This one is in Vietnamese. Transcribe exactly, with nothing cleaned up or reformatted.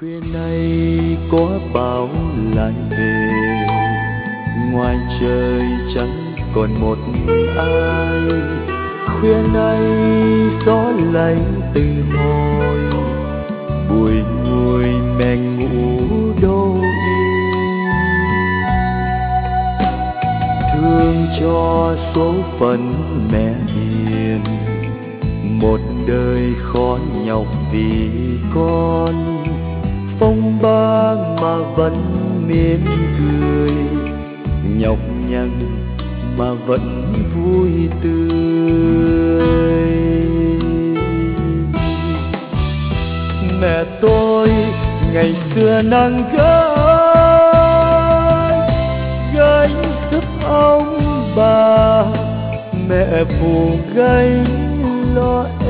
Khuya nay có bão lại về, ngoài trời chẳng còn một ai. Khuya nay gió lạnh từng hồi, bùi ngùi mẹ ngủ đâu yên. Thương cho số phận mẹ hiền, một đời khó nhọc vì con. Phong ba mà vẫn mỉm cười, nhọc nhằn mà vẫn vui tươi. Mẹ tôi ngày xưa nắng gánh gánh giúp ông bà, mẹ phụ gánh lo